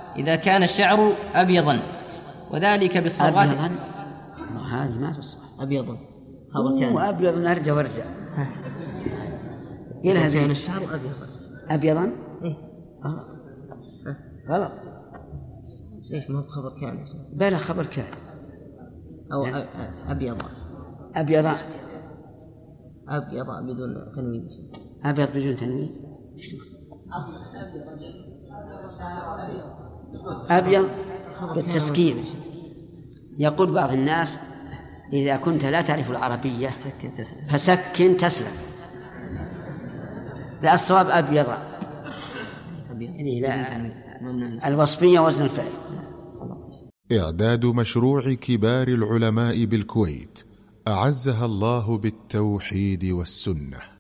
إذا كان الشعر أبيضا، وذلك بالصبغات. أبيضا هذه ما تصح. أبيضا خبر كان أبيض نرجع ورجع إذا كان الشعر أبيضا إيه؟ غلط. ليش ما هو خبر كان؟ بلا خبر كان أو أبيضا. أبيضا أبيض بدون تنوين. أبيض بدون تنوين. أبيض بالتسكين. يقول بعض الناس إذا كنت لا تعرف العربية فسكن تسلم. لا، الصواب أبيض. لا، الوصفية وزن الفعل. إعداد مشروع كبار العلماء بالكويت أعزها الله بالتوحيد والسنة.